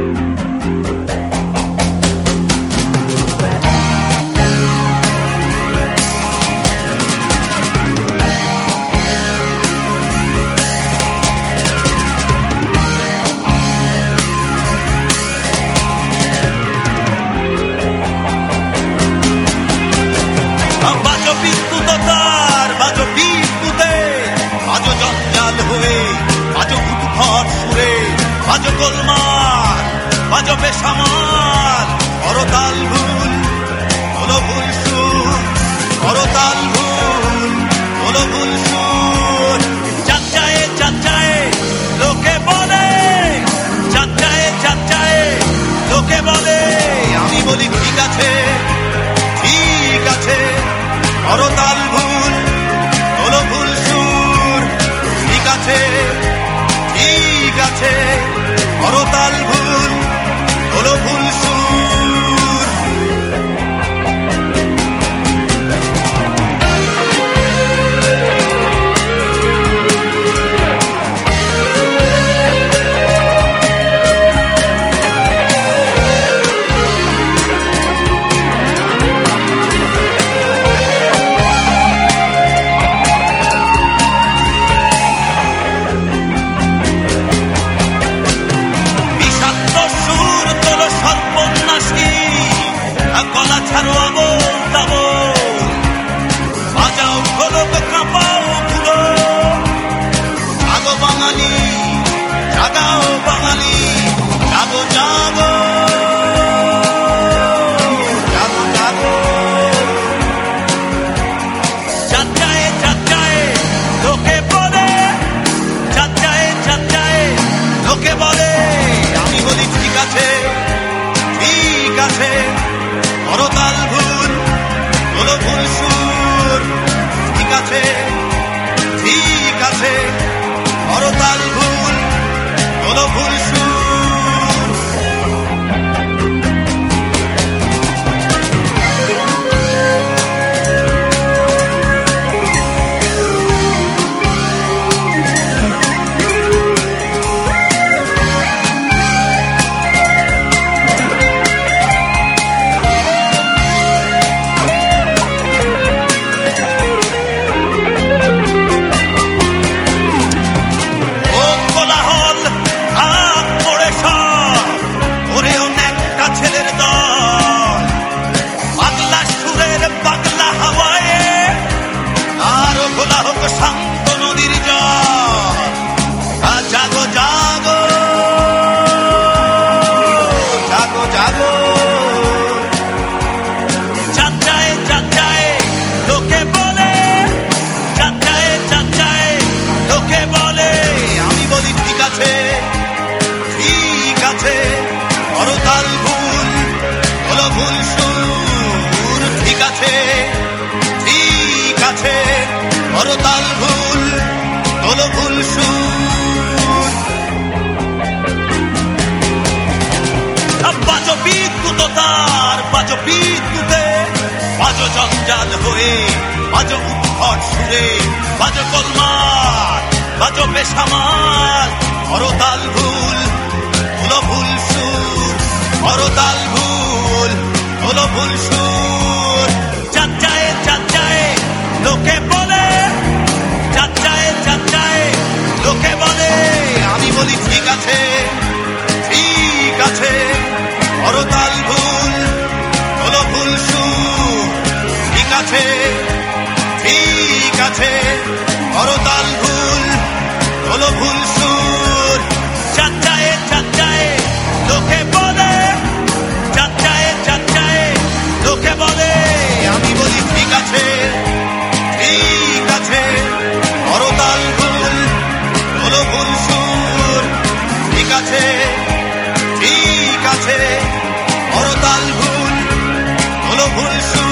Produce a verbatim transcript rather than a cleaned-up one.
বাজো বেসামাল করতাল ভুল হলো ভুল সুর, করতাল ভুল হলো ভুল সুর। চাচায়ে চাচায়ে লোকে বলে, চাচায়ে চাচায়ে লোকে বলে, আমি বলি ঠিক আছে ঠিক আছে, করতাল ভুল হলো ভুল সুর। ঠিক আছে ঠিক আছে, করতাল ভুল হলো ভুল সুর। গলা ছাড়ো আবোল তাবোল, বাজাও ঢোলক কাঁপাও ধুলো। জাগো বাঙালি জাগাও বাঙালি, জাগো জাগো জাগো জাগো। চাচায়ে চাচায়ে লোকে বলে, চাচায়ে চাচায়ে লোকে বলে, আমি বলি ঠিক আছে ঠিক আছে, করতাল ভুল হলো ভুল সুর। ঠিক আছে ঠিক আছে, করতাল ভুল হলো ভুল সুর। করতাল ভুল হলো ভুল সুর। ঠিক আছে ঠিক আছে, করতাল ভুল হলো ভুল সুর। বাজো বিদ্যুৎ তার, বাজো বিদ্যুতে, বাজো জঞ্জাল হয়ে, বাজো উদ্ভট সুরে, বাজো গোলমাল, বাজো বেসামাল। করতাল ভুল হলো ভুল সুর, করতাল ভুল হলো ভুল সুর। চাচায়ে চাচায়ে লোকে বলে, চাচায়ে চাচায়ে লোকে বলে, আমি বলি ঠিক আছে ঠিক আছে, করতাল ভুল হলো ভুল সুর। ঠিক আছে ঠিক আছে, করতাল ভুল হলো ভুল সুর। চাচায়ে চাচায়ে লোকে বলে, চাচায়ে চাচায়ে লোকে বলে, আমি বলি ঠিক আছে ঠিক আছে, করতাল ভুল হলো ভুল সুর। ঠিক আছে ঠিক আছে, করতাল ভুল হলো ভুল সুর।